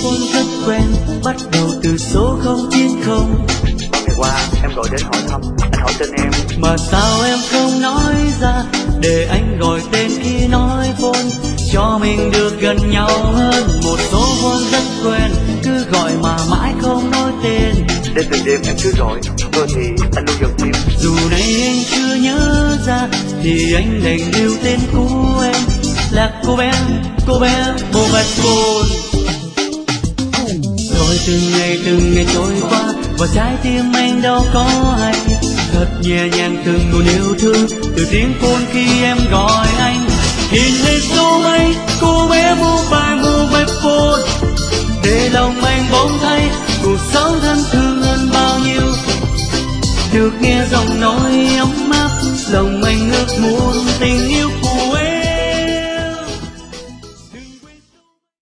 phone rất quen, bắt đầu từ số 090. Ngày qua em gọi đến hỏi thăm, anh hỏi tên em. Mà sao em không nói ra để anh gọi tên khi nói phone, cho mình được gần nhau hơn. Một số phone rất quen, cứ gọi mà mãi không nói tên. Đến từng đêm em cứ gọi, thì anh luôn gần tim. Dù này anh chưa nhớ ra thì anh đành lưu tên cũ em là cô bé mobile phone. Rồi từng ngày trôi qua và trái tim anh đâu có hay, thật nhẹ nhàng từng nguồn yêu thương từ tiếng phone khi em gọi anh. Nhìn lên số ấy cô bé mobile phone, để lòng anh bỗng thấy cuộc sống thân thương.